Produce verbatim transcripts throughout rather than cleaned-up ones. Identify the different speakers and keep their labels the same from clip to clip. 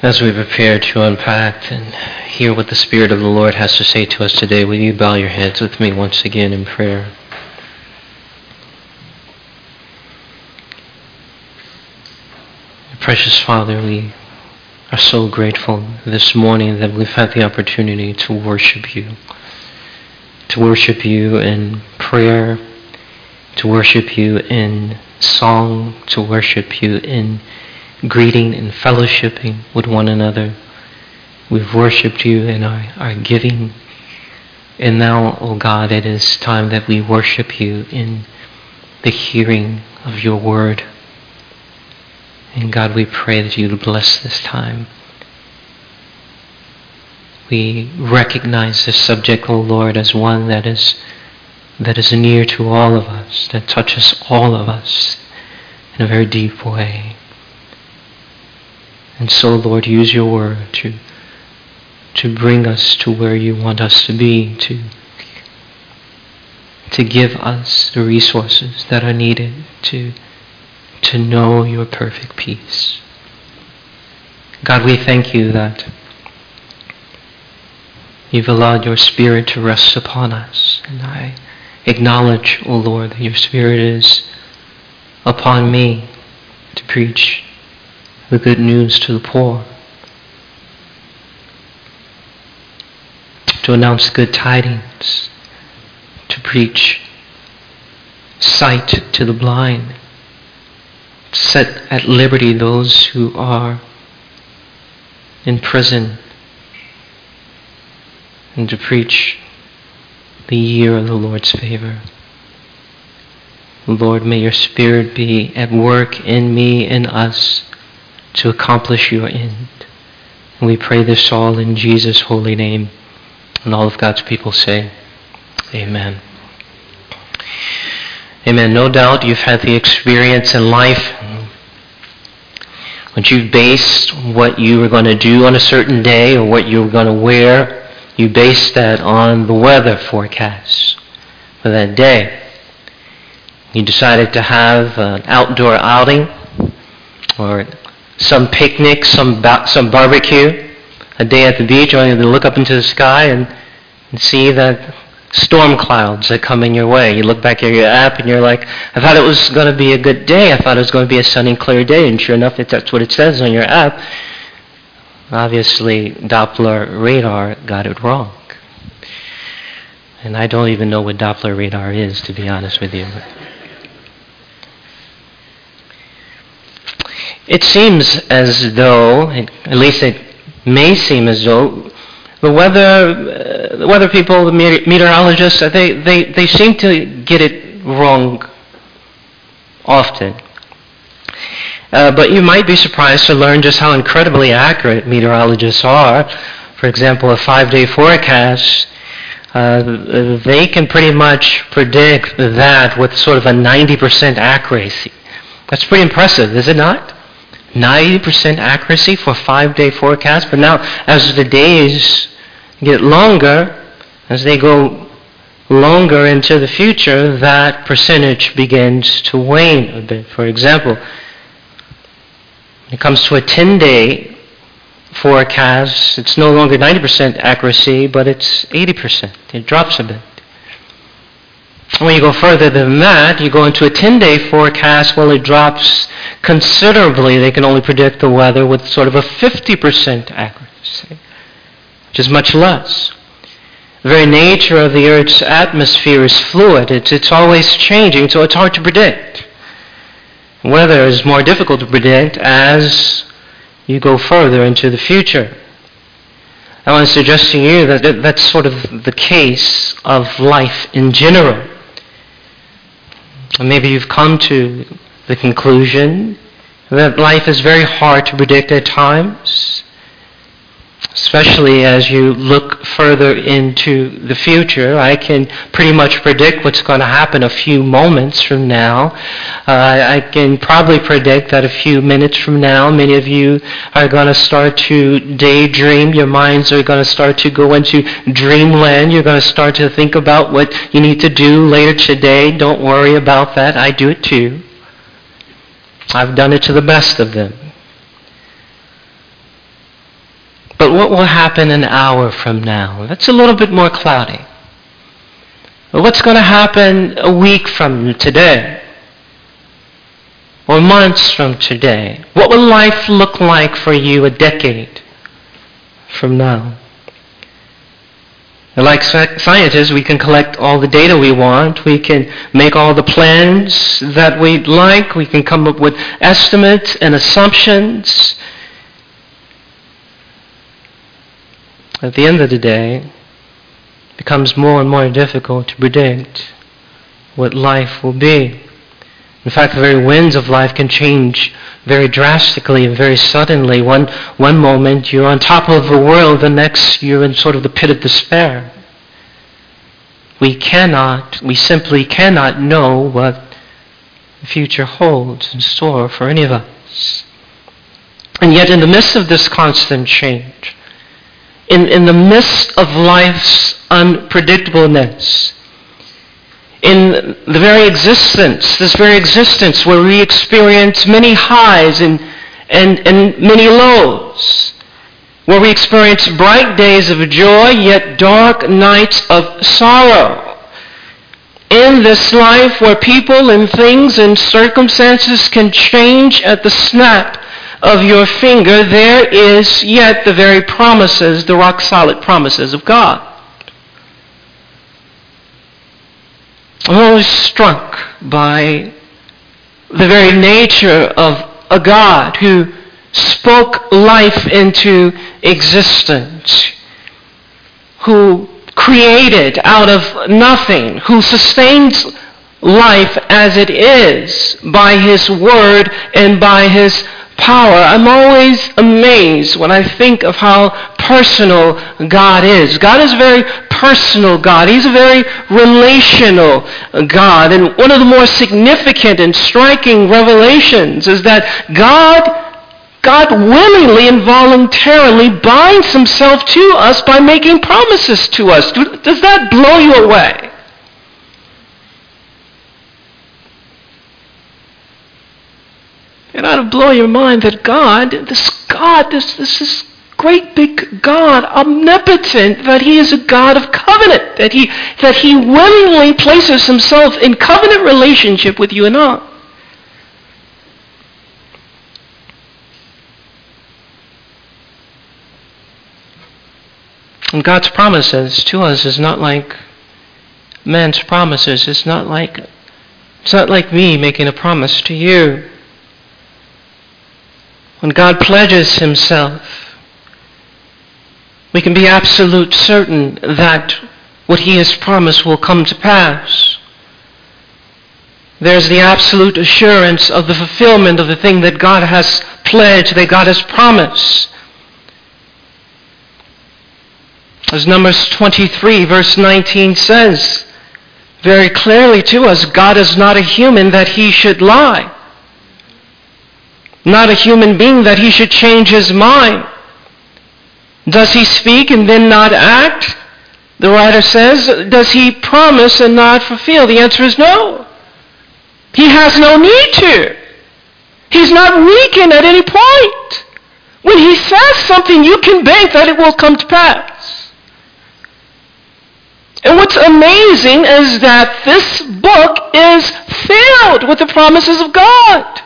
Speaker 1: As we prepare to unpack and hear what the Spirit of the Lord has to say to us today, will you bow your heads with me once again in prayer? Precious Father, we are so grateful this morning that we've had the opportunity to worship you. To worship you in prayer, to worship you in song, to worship you in greeting and fellowshipping with one another. We've worshipped you in our, our giving. And now, oh God, it is time that we worship you in the hearing of your word. And God, we pray that you would bless this time. We recognize this subject, O Lord, as one that is that is near to all of us, that touches all of us in a very deep way. And so, Lord, use your word to, to bring us to where you want us to be, to, to give us the resources that are needed to, to know your perfect peace. God, we thank you that you've allowed your Spirit to rest upon us. And I acknowledge, O Lord, that your Spirit is upon me to preach the good news to the poor, to announce good tidings, to preach sight to the blind, to set at liberty those who are in prison, and to preach the year of the Lord's favor. Lord, may your Spirit be at work in me and us to accomplish your end. And we pray this all in Jesus' holy name. And all of God's people say, amen. Amen. No doubt you've had the experience in life when you've based what you were going to do on a certain day or what you were going to wear, you based that on the weather forecast for that day. You decided to have an outdoor outing or some picnic, some ba- some barbecue, a day at the beach, only to look up into the sky and, and see that storm clouds that come in your way. You look back at your app and you're like, I thought it was going to be a good day. I thought it was going to be a sunny, clear day. And sure enough, that's what it says on your app. Obviously, Doppler radar got it wrong. And I don't even know what Doppler radar is, to be honest with you. It seems as though, at least it may seem as though, the weather, uh, the weather people, the meteorologists, they, they, they seem to get it wrong often. Uh, but you might be surprised to learn just how incredibly accurate meteorologists are. For example, a five-day forecast, uh, they can pretty much predict that with sort of a ninety percent accuracy. That's pretty impressive, is it not? ninety percent accuracy for a five-day forecast. But now, as the days get longer, as they go longer into the future, that percentage begins to wane a bit. For example, when it comes to a ten-day forecast, it's no longer ninety percent accuracy, but it's eighty percent. It drops a bit. When you go further than that, you go into a ten-day forecast, well, it drops considerably. They can only predict the weather with sort of a fifty percent accuracy, which is much less. The very nature of the Earth's atmosphere is fluid. It's, it's always changing, so it's hard to predict. Weather is more difficult to predict as you go further into the future. I want to suggest to you that that's sort of the case of life in general. Maybe you've come to the conclusion that life is very hard to predict at times, especially as you look further into the future. I can pretty much predict what's going to happen a few moments from now. Uh, I can probably predict that a few minutes from now, many of you are going to start to daydream. Your minds are going to start to go into dreamland. You're going to start to think about what you need to do later today. Don't worry about that. I do it too. I've done it to the best of them. But what will happen an hour from now? That's a little bit more cloudy. But what's going to happen a week from today? Or months from today? What will life look like for you a decade from now? Like scientists, we can collect all the data we want. We can make all the plans that we'd like. We can come up with estimates and assumptions. At the end of the day, it becomes more and more difficult to predict what life will be. In fact, the very winds of life can change very drastically and very suddenly. One, one moment you're on top of the world, the next you're in sort of the pit of despair. We cannot, we simply cannot know what the future holds in store for any of us. And yet in the midst of this constant change, in, in the midst of life's unpredictableness, in the very existence, this very existence where we experience many highs and, and, and many lows, where we experience bright days of joy, yet dark nights of sorrow. In this life where people and things and circumstances can change at the snap of your finger, there is yet the very promises, the rock-solid promises of God. I'm always struck by the very nature of a God who spoke life into existence, who created out of nothing, who sustains life as it is by His Word and by His power. I'm always amazed when I think of how personal God is. God is a very personal God. He's a very relational God. And one of the more significant and striking revelations is that God, God willingly and voluntarily binds Himself to us by making promises to us. Does that blow you away? It ought to blow your mind that God, this God, this, this, this great big God, omnipotent, that He is a God of covenant, that He, that He willingly places Himself in covenant relationship with you and I. And God's promises to us is not like man's promises. It's not like, it's not like me making a promise to you. When God pledges Himself, we can be absolute certain that what He has promised will come to pass. There's the absolute assurance of the fulfillment of the thing that God has pledged, that God has promised. As Numbers twenty-three, verse nineteen says very clearly to us, God is not a human that He should lie. Not a human being that He should change His mind. Does He speak and then not act? The writer says, does He promise and not fulfill? The answer is no. He has no need to. He's not weakened at any point. When He says something, you can bank that it will come to pass. And what's amazing is that this book is filled with the promises of God.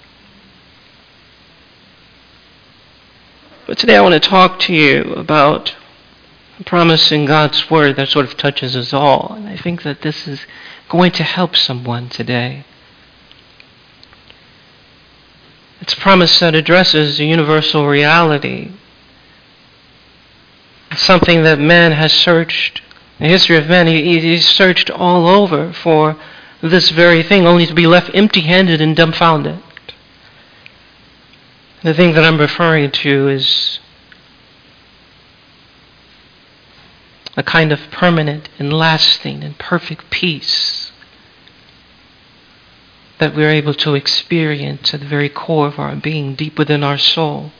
Speaker 1: But today I want to talk to you about a promise in God's Word that sort of touches us all. And I think that this is going to help someone today. It's a promise that addresses a universal reality. It's something that man has searched. In the history of man, he, he's searched all over for this very thing, only to be left empty-handed and dumbfounded. The thing that I'm referring to is a kind of permanent and lasting and perfect peace that we're able to experience at the very core of our being, deep within our soul.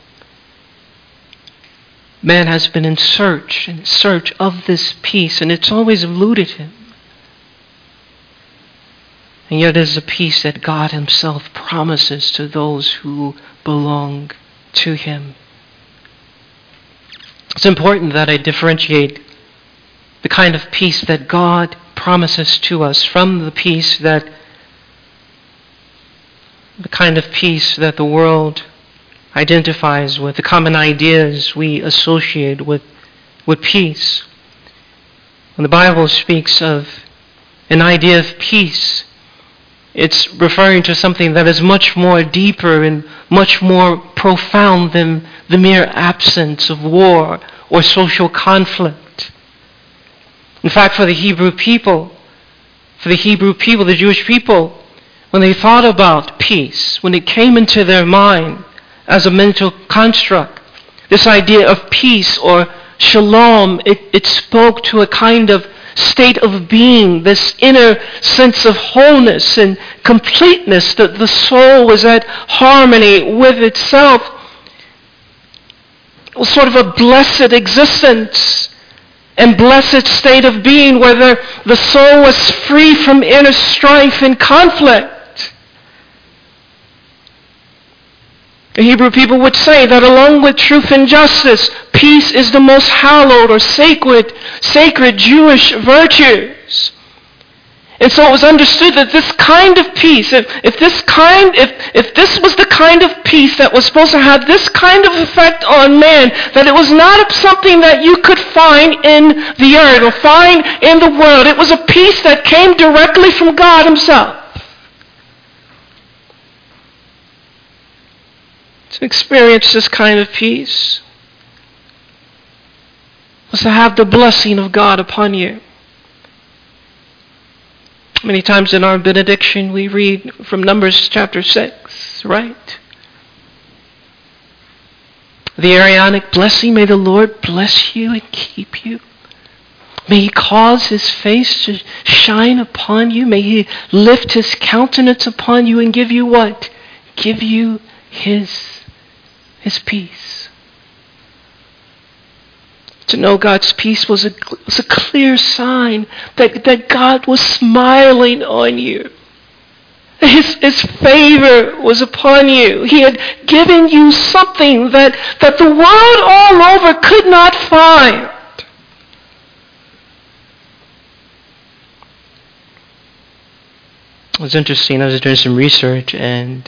Speaker 1: Man has been in search, in search of this peace, and it's always eluded him. And yet it is a peace that God Himself promises to those who belong to Him. It's important that I differentiate the kind of peace that God promises to us from the peace that the kind of peace that the world identifies with, the common ideas we associate with, with peace. When the Bible speaks of an idea of peace, it's referring to something that is much more deeper and much more profound than the mere absence of war or social conflict. In fact, for the Hebrew people, for the Hebrew people, the Jewish people, when they thought about peace, when it came into their mind as a mental construct, this idea of peace or shalom, it, it spoke to a kind of state of being, this inner sense of wholeness and completeness, that the soul was at harmony with itself. It was sort of a blessed existence and blessed state of being where the, the soul was free from inner strife and conflict. The Hebrew people would say that along with truth and justice, peace is the most hallowed or sacred, sacred Jewish virtues. And so it was understood that this kind of peace, if, if this kind, if, if this was the kind of peace that was supposed to have this kind of effect on man, that it was not something that you could find in the earth or find in the world. It was a peace that came directly from God Himself. To experience this kind of peace was to have the blessing of God upon you. Many times in our benediction we read from Numbers chapter six, right? The Aaronic blessing, may the Lord bless you and keep you. May He cause His face to shine upon you. May He lift His countenance upon you and give you what? Give you His His peace. To know God's peace was a, was a clear sign that, that God was smiling on you. His, his favor was upon you. He had given you something that, that the world all over could not find. It was interesting. I was doing some research and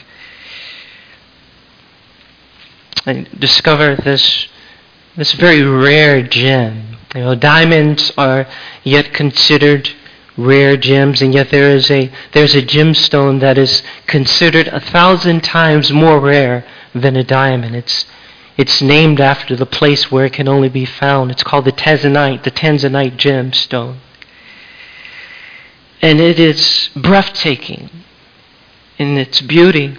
Speaker 1: I discovered this this very rare gem. You know, diamonds are yet considered rare gems, and yet there is a there's a gemstone that is considered a thousand times more rare than a diamond. It's it's named after the place where it can only be found. It's called the Tanzanite, the Tanzanite gemstone, and it is breathtaking in its beauty.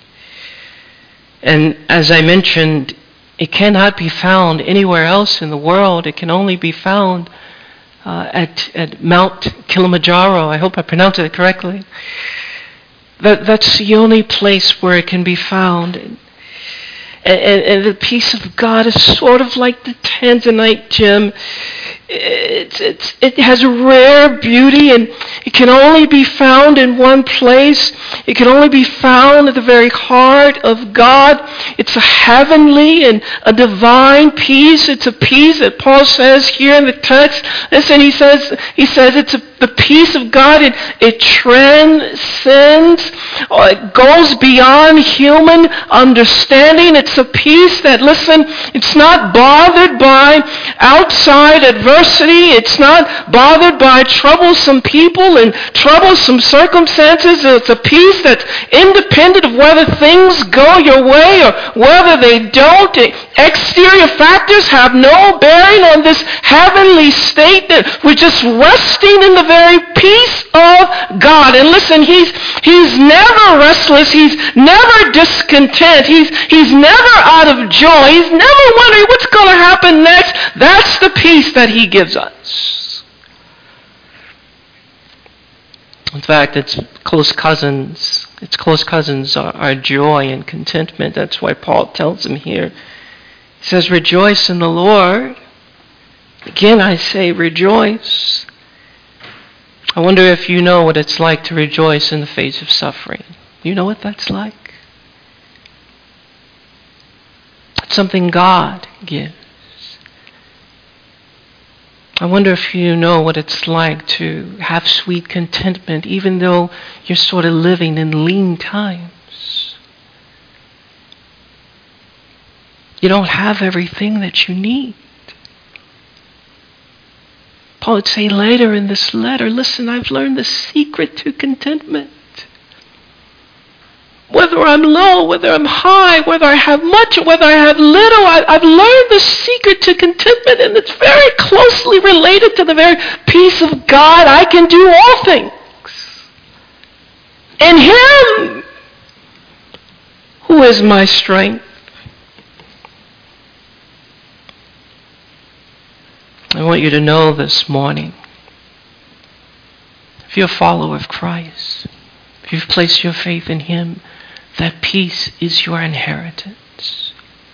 Speaker 1: And as I mentioned, it cannot be found anywhere else in the world. It can only be found uh, at, at Mount Kilimanjaro. I hope I pronounced it correctly. That, that's the only place where it can be found. And, and, and the peace of God is sort of like the Tanzanite gem. It's, it's, it has a rare beauty, and it can only be found in one place. It can only be found at the very heart of God. It's a heavenly and a divine peace. It's a peace that Paul says here in the text. Listen, he says, he says it's a, the peace of God. It, it transcends, or it goes beyond human understanding. It's a peace that, listen, it's not bothered by outside adversity. It's not bothered by troublesome people and troublesome circumstances. It's a peace that's independent of whether things go your way or whether they don't. Exterior factors have no bearing on this heavenly state that we're just resting in the very peace of God. And listen, He's He's never restless. He's never discontent. He's He's never out of joy. He's never wondering what's going to happen next. That's the peace that He gives us. In fact, it's close cousins. Its close cousins are, are joy and contentment. That's why Paul tells them here. He says, rejoice in the Lord. Again, I say rejoice. I wonder if you know what it's like to rejoice in the face of suffering. You know what that's like? It's something God gives. I wonder if you know what it's like to have sweet contentment, even though you're sort of living in lean times. You don't have everything that you need. Paul would say later in this letter, listen, I've learned the secret to contentment. Whether I'm low, whether I'm high, whether I have much or whether I have little, I, I've learned the secret to contentment, and it's very closely related to the very peace of God. I can do all things in Him who is my strength. I want you to know this morning, if you're a follower of Christ, if you've placed your faith in Him, that peace is your inheritance.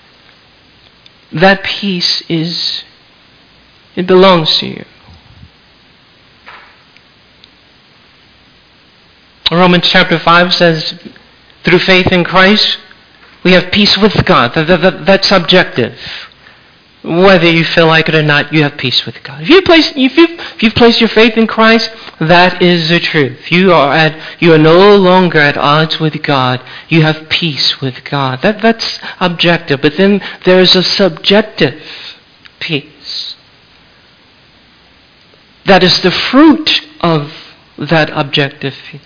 Speaker 1: That peace is, it belongs to you. Romans chapter five says, through faith in Christ, we have peace with God. That, that, that's subjective. Whether you feel like it or not, you have peace with God. If you place, if you if you've placed your faith in Christ, that is the truth. You are at you are no longer at odds with God. You have peace with God. That that's objective. But then there is a subjective peace. That is the fruit of that objective peace.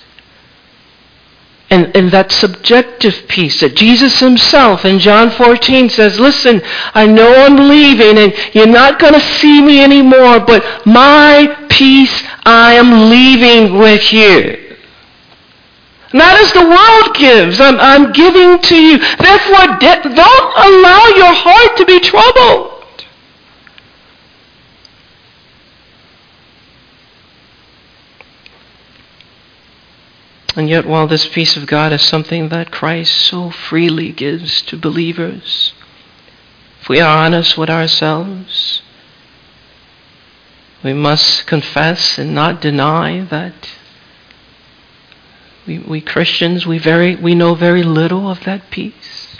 Speaker 1: And, and that subjective peace that Jesus Himself in John fourteen says, listen, I know I'm leaving and you're not going to see me anymore, but my peace I am leaving with you. Not as the world gives, I'm, I'm giving to you. Therefore, de- don't allow your heart to be troubled. And yet, while this peace of God is something that Christ so freely gives to believers, if we are honest with ourselves, we must confess and not deny that we, we Christians, we very we know very little of that peace.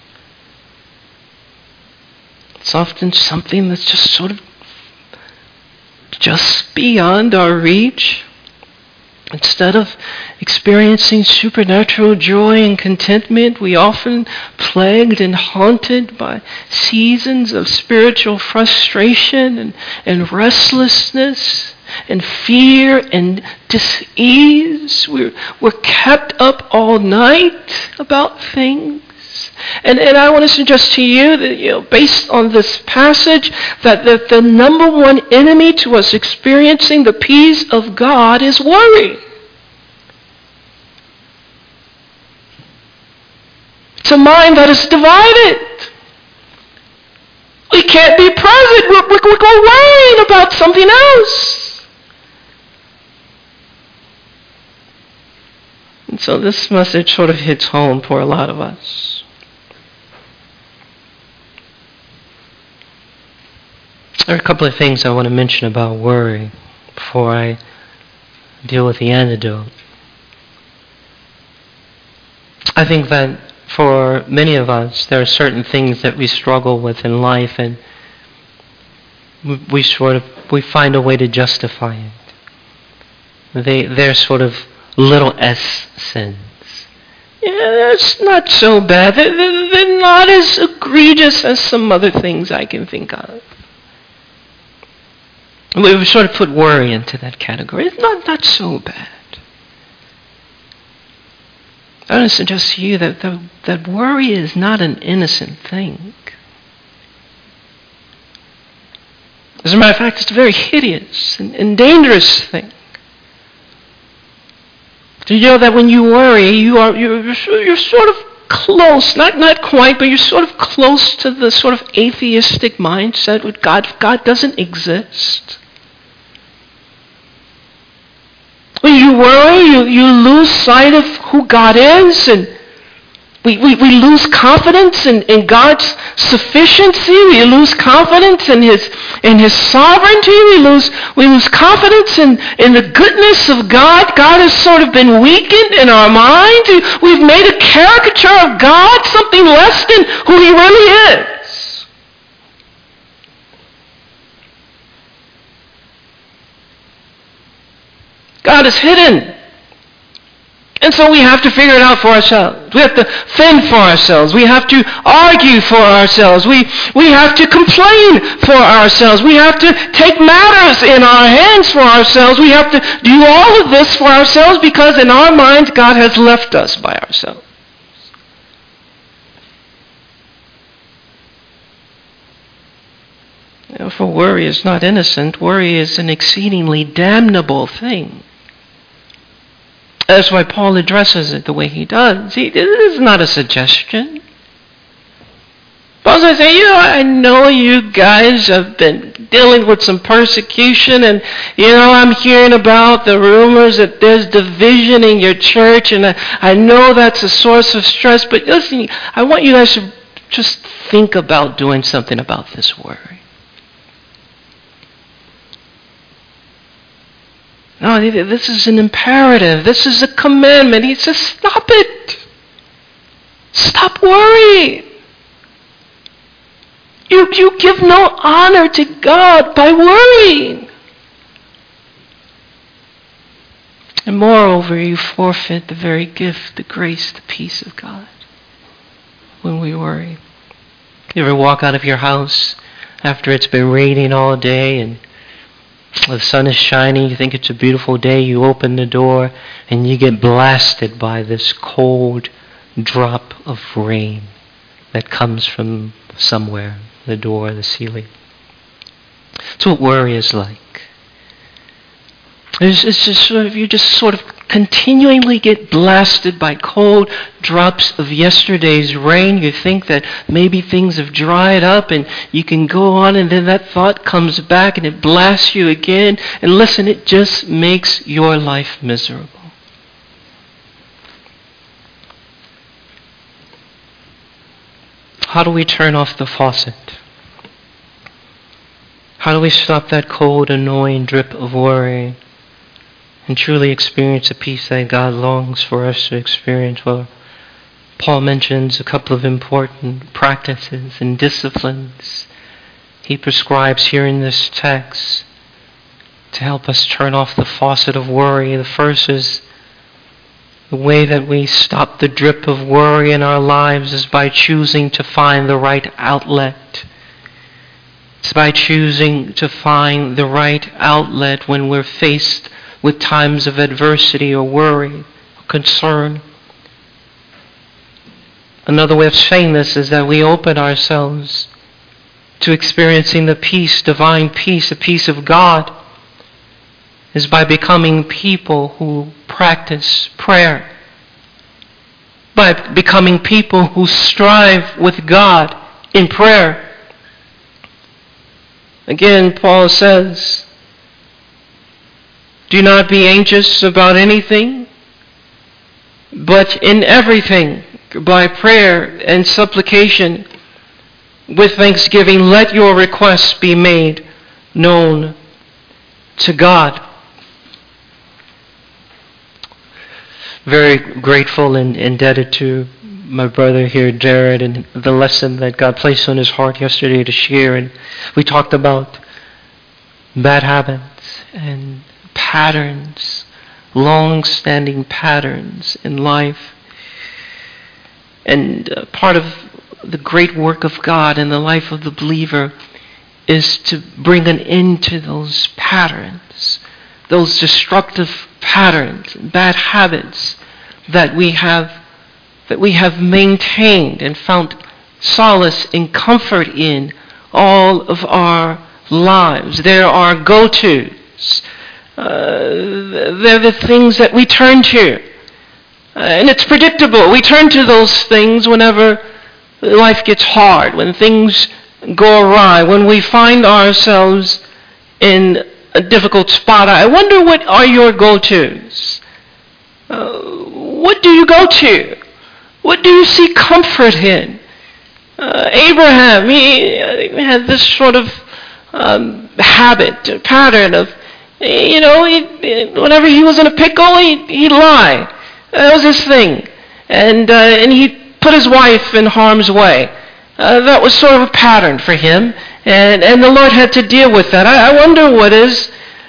Speaker 1: It's often something that's just sort of just beyond our reach. Instead of experiencing supernatural joy and contentment, we often plagued and haunted by seasons of spiritual frustration and, and restlessness and fear and dis-ease. We're, we're kept up all night about things. And, and I want to suggest to you that, you know, based on this passage, that, that the number one enemy to us experiencing the peace of God is worry. It's a mind that is divided. We can't be present. We're, we're, we're worrying about something else. And so this message sort of hits home for a lot of us. There are a couple of things I want to mention about worry before I deal with the antidote. I think that for many of us, there are certain things that we struggle with in life, and we, we sort of we find a way to justify it. They they're sort of little s sins. Yeah, it's not so bad. They're, they're not as egregious as some other things I can think of. We sort of put worry into that category. It's not, not so bad. I want to suggest to you that, that, that worry is not an innocent thing. As a matter of fact, it's a very hideous and, and dangerous thing. Do you know that when you worry, you are you're, you're sort of close, not not quite, but you're sort of close to the sort of atheistic mindset with God. God doesn't exist. When you worry, you, you lose sight of who God is, and we, we, we lose confidence in, in God's sufficiency. We lose confidence in His in His sovereignty. We lose we lose confidence in, in the goodness of God. God has sort of been weakened in our minds. We've made a caricature of God, something less than who He really is. God is hidden. And so we have to figure it out for ourselves. We have to fend for ourselves. We have to argue for ourselves. We, we have to complain for ourselves. We have to take matters in our hands for ourselves. We have to do all of this for ourselves because in our minds God has left us by ourselves. For worry is not innocent. Worry is an exceedingly damnable thing. That's why Paul addresses it the way he does. He, this is not a suggestion. Paul's going to say, you know, I know you guys have been dealing with some persecution, and, you know, I'm hearing about the rumors that there's division in your church, and I, I know that's a source of stress, but listen, I want you guys to just think about doing something about this worry. No, this is an imperative. This is a commandment. He says, stop it. Stop worrying. You, you give no honor to God by worrying. And moreover, you forfeit the very gift, the grace, the peace of God when we worry. You ever walk out of your house after it's been raining all day and the sun is shining, you think it's a beautiful day, you open the door and you get blasted by this cold drop of rain that comes from somewhere, the door, the ceiling. That's what worry is like. It's, it's just sort of, you just sort of continually get blasted by cold drops of yesterday's rain. You think that maybe things have dried up and you can go on, and then that thought comes back and it blasts you again. And listen, it just makes your life miserable. How do we turn off the faucet? How do we stop that cold, annoying drip of worry and truly experience the peace that God longs for us to experience? Well, Paul mentions a couple of important practices and disciplines he prescribes here in this text to help us turn off the faucet of worry. The first is the way that we stop the drip of worry in our lives is by choosing to find the right outlet. It's by choosing to find the right outlet when we're faced with times of adversity or worry or concern. Another way of saying this is that we open ourselves to experiencing the peace, divine peace, the peace of God, is by becoming people who practice prayer, by becoming people who strive with God in prayer. Again, Paul says, do not be anxious about anything, but in everything, by prayer and supplication, with thanksgiving, let your requests be made known to God. Very grateful and indebted to my brother here, Jared, and the lesson that God placed on his heart yesterday to share. And we talked about bad habits and patterns, long-standing patterns in life. And uh, part of the great work of God in the life of the believer is to bring an end to those patterns, those destructive patterns, bad habits that we have that we have maintained and found solace and comfort in all of our lives. They're our go-tos. Uh, they're the things that we turn to. Uh, and it's predictable. We turn to those things whenever life gets hard, when things go awry, when we find ourselves in a difficult spot. I wonder, what are your go-tos? Uh, what do you go to? What do you see comfort in? Uh, Abraham, he, he had this sort of um, habit, pattern of, you know, he, whenever he was in a pickle, he, he'd lie. That was his thing. And, uh, and he put his wife in harm's way. Uh, that was sort of a pattern for him. And, and the Lord had to deal with that. I, I wonder what is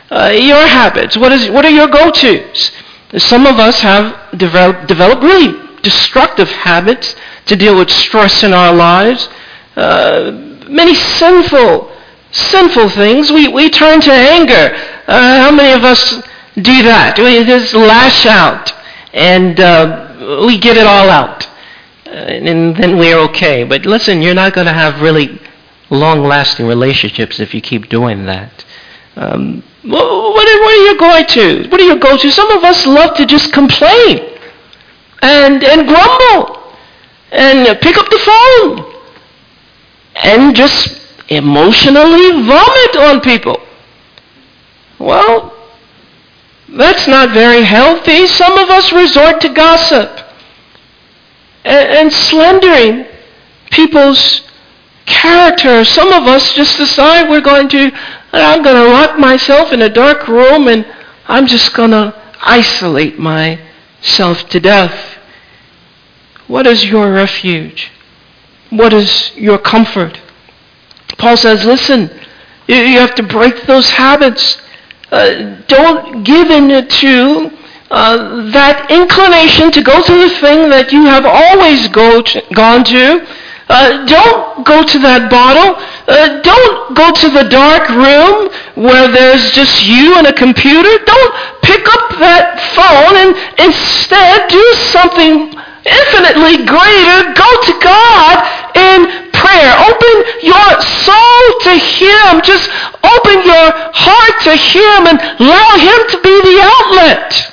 Speaker 2: Uh, your habits. What is? What are your go-tos? Some of us have developed, developed really destructive habits to deal with stress in our lives. Uh, many sinful, sinful things. We, we turn to anger. Uh, how many of us do that? We just lash out and uh, we get it all out. Uh, and then we're okay. But listen, you're not going to have really long-lasting relationships if you keep doing that. Um, what, what, are, what are your go-tos? What are your go-tos? Some of us love to just complain and and grumble and pick up the phone and just emotionally vomit on people. Well, that's not very healthy. Some of us resort to gossip and, and slandering people's character. Some of us just decide we're going to, I'm going to lock myself in a dark room and I'm just going to isolate myself to death. What is your refuge? What is your comfort? Paul says, listen, you have to break those habits. Uh, don't give in to uh, that inclination to go to the thing that you have always go to, gone to. Uh, don't go to that bottle. Uh, don't go to the dark room where there's just you and a computer. Don't pick up that phone and instead do something infinitely greater. Go to God in prayer. Open your soul to Him. Just open your heart to Him and allow Him to be the outlet.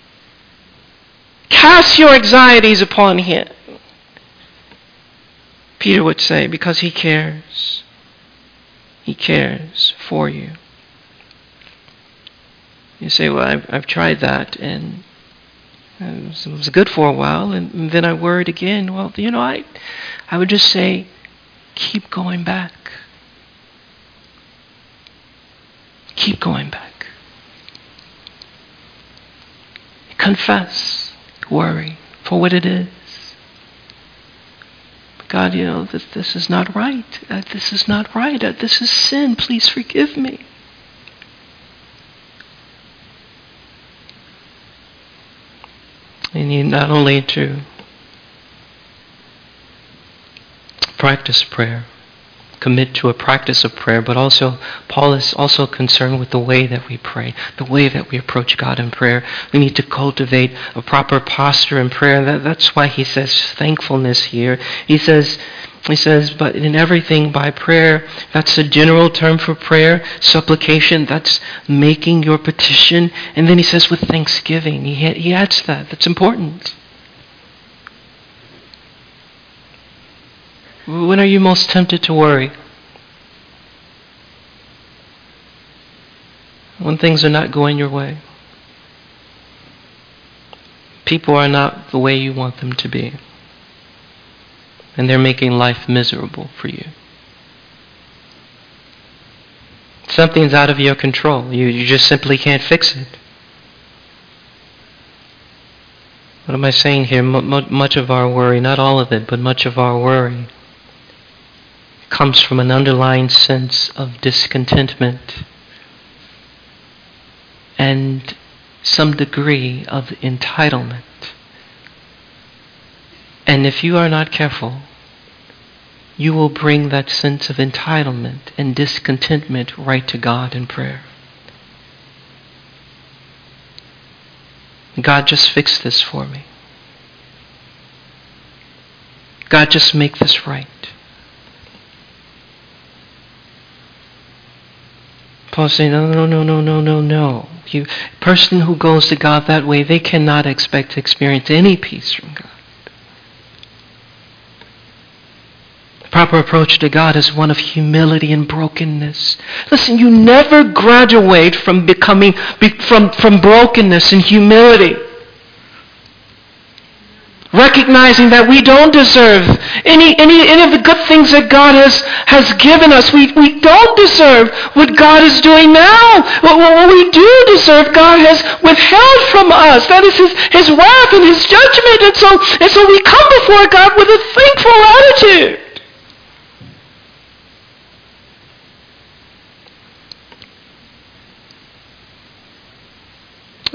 Speaker 2: Cast your anxieties upon Him. Peter would say, because He cares. He cares for you. You say, well, I've, I've tried that and it was good for a while and then I worried again. Well, you know, I, I would just say, keep going back. Keep going back. Confess worry for what it is. God, you know, this, this is not right. Uh, this is not right. Uh, this is sin. Please forgive me. You need not only to practice prayer, commit to a practice of prayer, but also, Paul is also concerned with the way that we pray, the way that we approach God in prayer. We need to cultivate a proper posture in prayer. That, that's why he says thankfulness here. He says, he says, but in everything by prayer, that's a general term for prayer. Supplication, that's making your petition. And then he says with thanksgiving. He, he adds that. That's important. When are you most tempted to worry? When things are not going your way. People are not the way you want them to be. And they're making life miserable for you. Something's out of your control. You, you just simply can't fix it. What am I saying here? M- much of our worry, not all of it, but much of our worry comes from an underlying sense of discontentment and some degree of entitlement. And if you are not careful, you will bring that sense of entitlement and discontentment right to God in prayer. God, just fix this for me. God, just make this right. Paul's saying, no, no, no, no, no, no, no. You, person who goes to God that way, they cannot expect to experience any peace from God. The proper approach to God is one of humility and brokenness. Listen, you never graduate from becoming, from, from brokenness and humility. Recognizing that we don't deserve any, any, any of the good things that God has, has given us. We, we don't deserve what God is doing now. What, what we do deserve, God has withheld from us. That is His, His wrath and His judgment. And so, and so we come before God with a thankful attitude.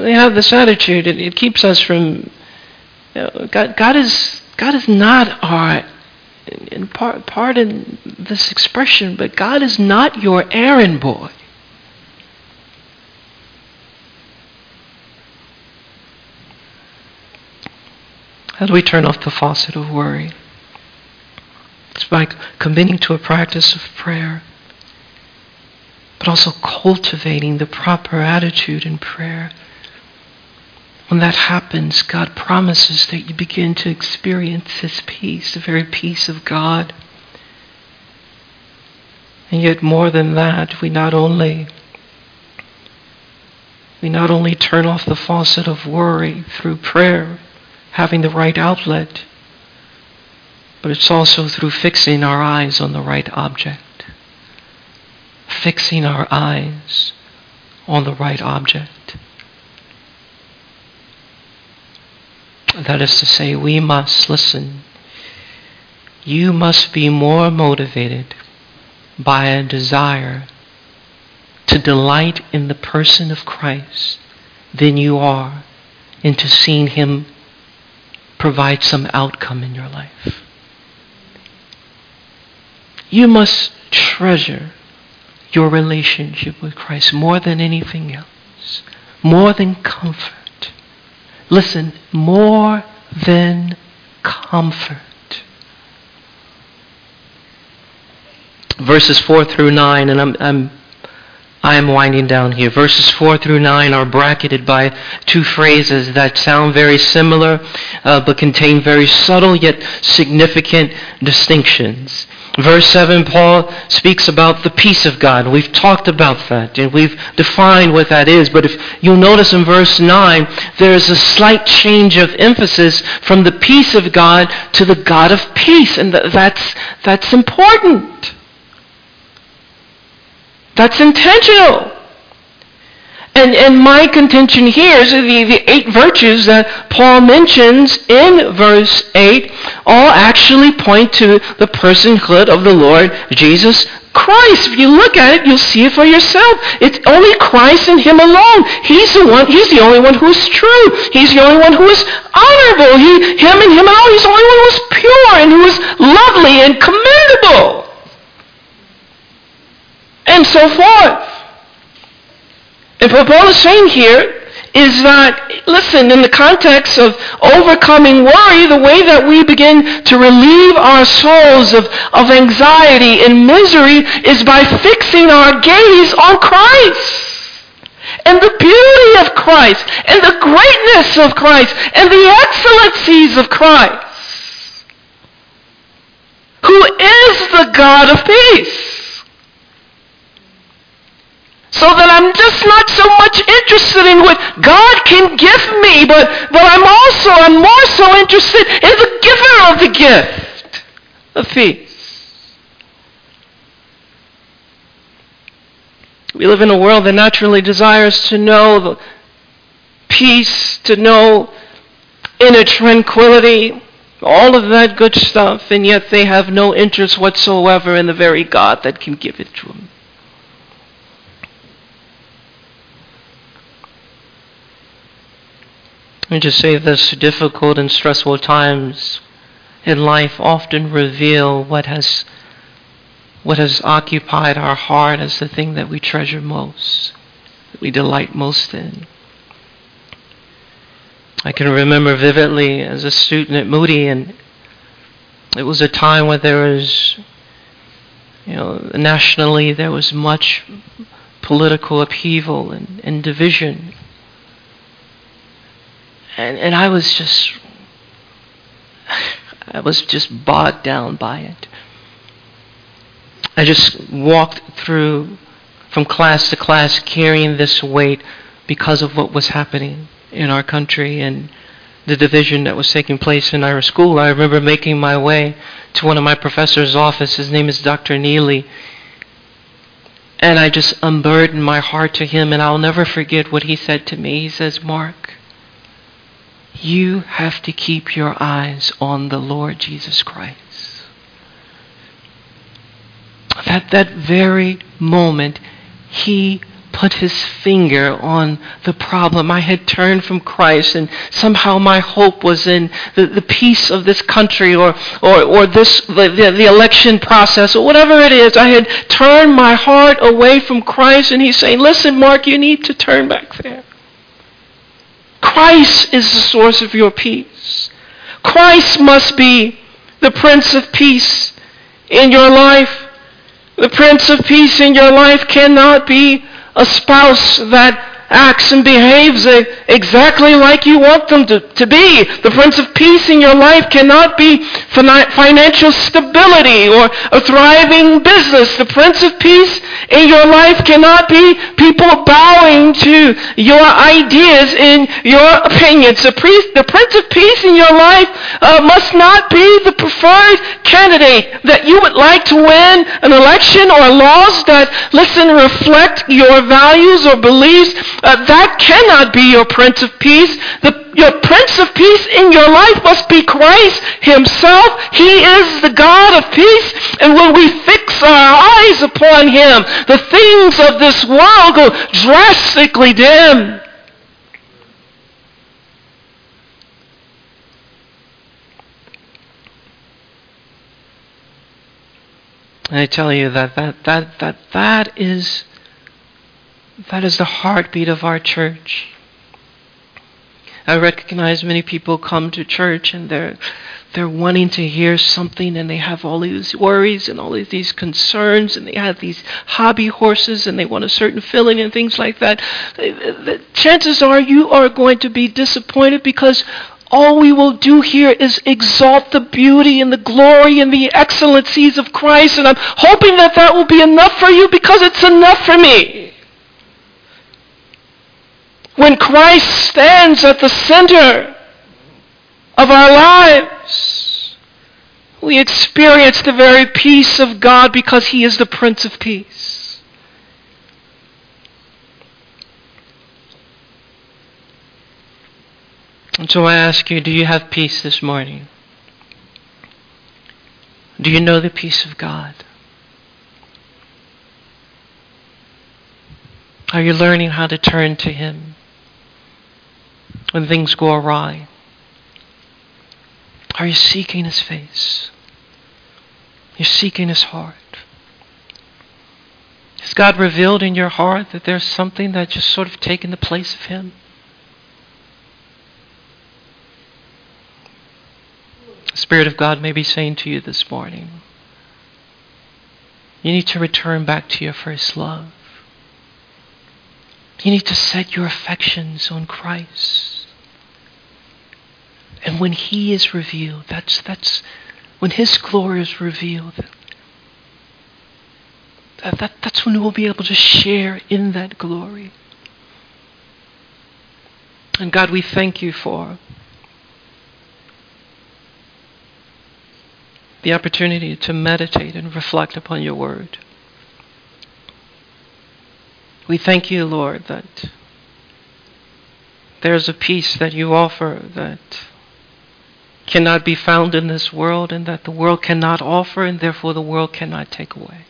Speaker 2: we have this attitude, it, it keeps us from, you know, God, God is God is not our, and par- pardon this expression, but God is not your errand boy. How do we turn off the faucet of worry? It's by committing to a practice of prayer, but also cultivating the proper attitude in prayer. When that happens, God promises that you begin to experience His peace, the very peace of God. And yet more than that, we not only we not only turn off the faucet of worry through prayer, having the right outlet, but it's also through fixing our eyes on the right object. Fixing our eyes on the right object. That is to say, we must, listen, you must be more motivated by a desire to delight in the person of Christ than you are into seeing Him provide some outcome in your life. You must treasure your relationship with Christ more than anything else, more than comfort. Listen, more than comfort. Verses four through nine, and I'm, I'm, I am winding down here. Verses four through nine are bracketed by two phrases that sound very similar, uh, but contain very subtle yet significant distinctions. Verse seven, Paul speaks about the peace of God. We've talked about that, and we've defined what that is. But if you'll notice in verse nine, there is a slight change of emphasis from the peace of God to the God of peace. And that's, that's important. That's intentional. And, and my contention here is the, the eight virtues that Paul mentions in verse eight all actually point to the personhood of the Lord Jesus Christ. If you look at it, you'll see it for yourself. It's only Christ and Him alone. He's the one, He's the only one who is true. He's the only one who is honorable. He, him and Him alone. He's the only one who is pure and who is lovely and commendable. And so forth. And what Paul is saying here is that, listen, in the context of overcoming worry, the way that we begin to relieve our souls of, of anxiety and misery is by fixing our gaze on Christ. And the beauty of Christ, and the greatness of Christ, and the excellencies of Christ, who is the God of peace. So that I'm just not so much interested in what God can give me, but, but I'm also, I'm more so interested in the giver of the gift of peace. We live in a world that naturally desires to know the peace, to know inner tranquility, all of that good stuff, and yet they have no interest whatsoever in the very God that can give it to them. Let me just say this, difficult and stressful times in life often reveal what has what has occupied our heart as the thing that we treasure most, that we delight most in. I can remember vividly as a student at Moody, and it was a time when there was, you know, nationally there was much political upheaval and, and division. And and I was just, I was just bogged down by it. I just walked through from class to class carrying this weight because of what was happening in our country and the division that was taking place in our school. I remember making my way to one of my professor's office. His name is Doctor Neely. And I just unburdened my heart to him, and I'll never forget what he said to me. He says, "Mark, you have to keep your eyes on the Lord Jesus Christ." At that very moment, He put his finger on the problem. I had turned from Christ, and somehow my hope was in the, the peace of this country, or or, or this the, the, the election process, or whatever it is. I had turned my heart away from Christ, and he's saying, listen, Mark, you need to turn back there. Christ is the source of your peace. Christ must be the Prince of Peace in your life. The Prince of Peace in your life cannot be a spouse that acts and behaves exactly like you want them to, to be. The Prince of Peace in your life cannot be financial stability or a thriving business. The Prince of Peace in your life cannot be people bowing to your ideas and your opinions. The, priest, the Prince of Peace in your life uh, must not be the preferred candidate that you would like to win an election or laws that, listen, reflect your values or beliefs. Uh, that cannot be your Prince of Peace. The, your Prince of Peace in your life must be Christ himself. He is the God of peace. And when we fix our eyes upon him, the things of this world go drastically dim. I tell you that that that that, that is That is the heartbeat of our church. I recognize many people come to church and they're they're wanting to hear something, and they have all these worries and all of these concerns, and they have these hobby horses and they want a certain feeling and things like that. The chances are you are going to be disappointed, because all we will do here is exalt the beauty and the glory and the excellencies of Christ, and I'm hoping that that will be enough for you, because it's enough for me. When Christ stands at the center of our lives, we experience the very peace of God, because he is the Prince of Peace. And so I ask you, do you have peace this morning? Do you know the peace of God? Are you learning how to turn to him when things go awry? Are you seeking his face? You're seeking his heart. Has God revealed in your heart that there's something that's just sort of taken the place of him? The Spirit of God may be saying to you this morning, you need to return back to your first love. You need to set your affections on Christ. And when he is revealed, that's that's when his glory is revealed, that, that, that's when we'll be able to share in that glory. And God, we thank you for the opportunity to meditate and reflect upon your word. We thank you, Lord, that there's a peace that you offer that cannot be found in this world, and that the world cannot offer, and therefore the world cannot take away.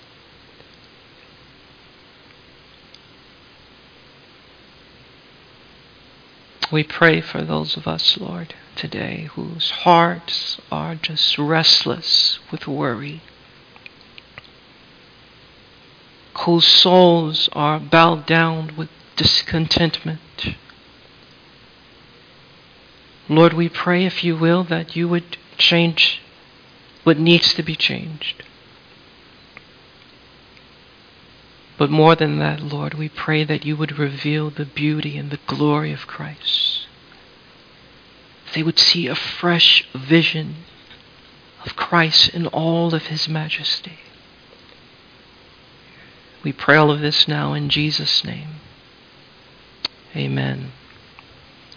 Speaker 2: We pray for those of us, Lord, today whose hearts are just restless with worry, whose souls are bowed down with discontentment. Lord, we pray, if you will, that you would change what needs to be changed. But more than that, Lord, we pray that you would reveal the beauty and the glory of Christ. They would see a fresh vision of Christ in all of his majesty. We pray all of this now in Jesus' name. Amen.